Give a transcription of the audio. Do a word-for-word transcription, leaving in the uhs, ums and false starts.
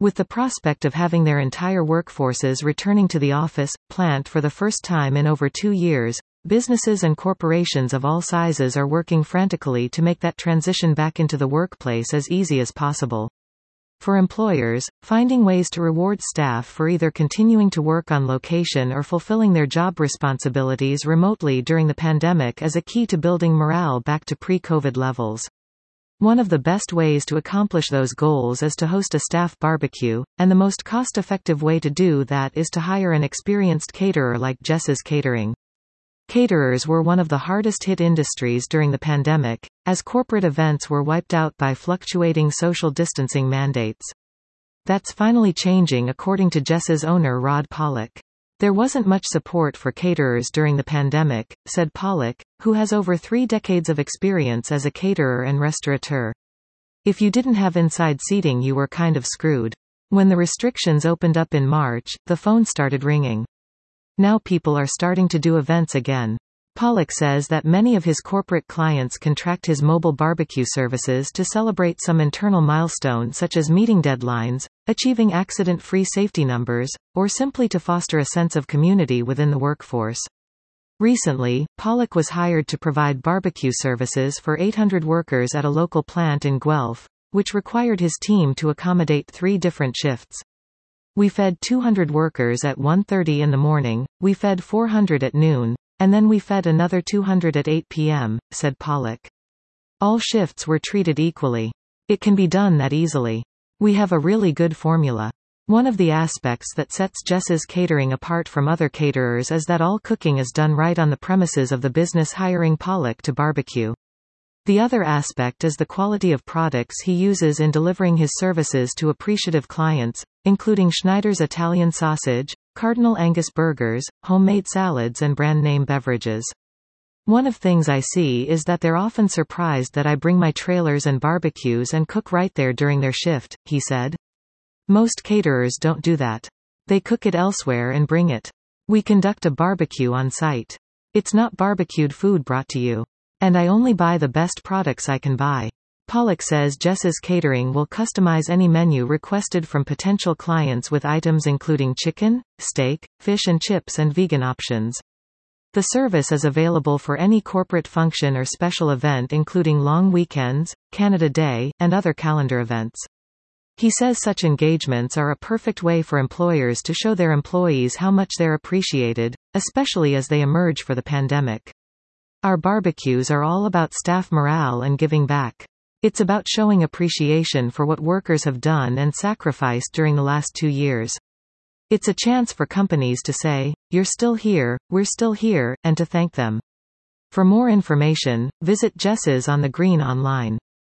With the prospect of having their entire workforces returning to the office, plant for the first time in over two years, businesses and corporations of all sizes are working frantically to make that transition back into the workplace as easy as possible. For employers, finding ways to reward staff for either continuing to work on location or fulfilling their job responsibilities remotely during the pandemic is a key to building morale back to pre-COVID levels. One of the best ways to accomplish those goals is to host a staff barbecue, and the most cost-effective way to do that is to hire an experienced caterer like Jess's Catering. Caterers were one of the hardest-hit industries during the pandemic, as corporate events were wiped out by fluctuating social distancing mandates. That's finally changing according to Jess's owner Rod Pollock. There wasn't much support for caterers during the pandemic, said Pollock, who has over three decades of experience as a caterer and restaurateur. If you didn't have inside seating, you were kind of screwed. When the restrictions opened up in March, the phone started ringing. Now people are starting to do events again. Pollock says that many of his corporate clients contract his mobile barbecue services to celebrate some internal milestone such as meeting deadlines, achieving accident-free safety numbers, or simply to foster a sense of community within the workforce. Recently, Pollock was hired to provide barbecue services for eight hundred workers at a local plant in Guelph, which required his team to accommodate three different shifts. We fed two hundred workers at one thirty in the morning, we fed four hundred at noon, and then we fed another two hundred at eight p m, said Pollock. All shifts were treated equally. It can be done that easily. We have a really good formula. One of the aspects that sets Jess's Catering apart from other caterers is that all cooking is done right on the premises of the business hiring Pollock to barbecue. The other aspect is the quality of products he uses in delivering his services to appreciative clients, including Schneider's Italian sausage, Cardinal Angus burgers, homemade salads and brand-name beverages. One of things I see is that they're often surprised that I bring my trailers and barbecues and cook right there during their shift, he said. Most caterers don't do that. They cook it elsewhere and bring it. We conduct a barbecue on site. It's not barbecued food brought to you. And I only buy the best products I can buy. Pollock says Jess's Catering will customize any menu requested from potential clients with items including chicken, steak, fish and chips and vegan options. The service is available for any corporate function or special event including long weekends, Canada Day, and other calendar events. He says such engagements are a perfect way for employers to show their employees how much they're appreciated, especially as they emerge for the pandemic. Our barbecues are all about staff morale and giving back. It's about showing appreciation for what workers have done and sacrificed during the last two years. It's a chance for companies to say, "You're still here, we're still here," and to thank them. For more information, visit Jess's on the Green online.